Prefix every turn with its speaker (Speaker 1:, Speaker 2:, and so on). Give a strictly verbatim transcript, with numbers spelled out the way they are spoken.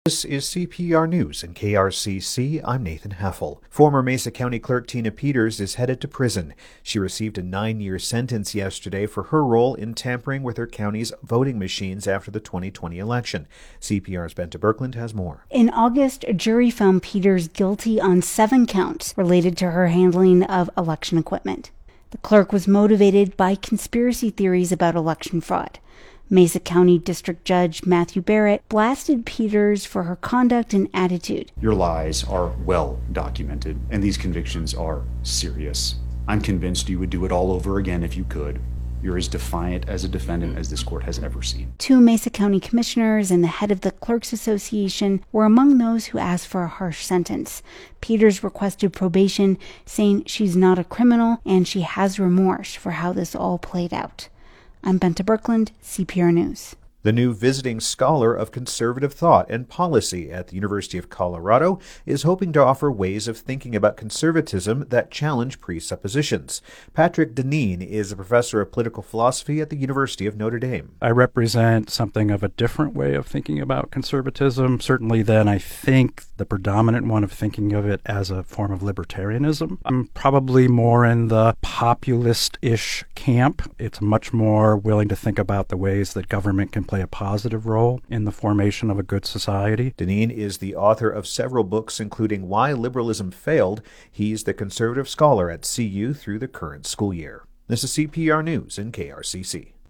Speaker 1: This is C P R News and K R C C. I'm Nathan Heffel. Former Mesa County Clerk Tina Peters is headed to prison. She received a nine-year sentence yesterday for her role in tampering with her county's voting machines after the twenty twenty election. C P R's Benta Birkeland has more.
Speaker 2: In August, a jury found Peters guilty on seven counts related to her handling of election equipment. The clerk was motivated by conspiracy theories about election fraud. Mesa County District Judge Matthew Barrett blasted Peters for her conduct and attitude.
Speaker 3: Your lies are well documented, and these convictions are serious. I'm convinced you would do it all over again if you could. You're as defiant as a defendant as this court has ever seen.
Speaker 2: Two Mesa County commissioners and the head of the Clerks Association were among those who asked for a harsh sentence. Peters requested probation, saying she's not a criminal and she has remorse for how this all played out. I'm Benta Birkeland, C P R News.
Speaker 1: The new visiting scholar of conservative thought and policy at the University of Colorado is hoping to offer ways of thinking about conservatism that challenge presuppositions. Patrick Deneen is a professor of political philosophy at the University of Notre Dame.
Speaker 4: I represent something of a different way of thinking about conservatism, certainly than I think the predominant one of thinking of it as a form of libertarianism. I'm probably more in the populist-ish camp. It's much more willing to think about the ways that government can play a positive role in the formation of a good society.
Speaker 1: Deneen is the author of several books, including Why Liberalism Failed. He's the conservative scholar at C U through the current school year. This is C P R News and K R C C.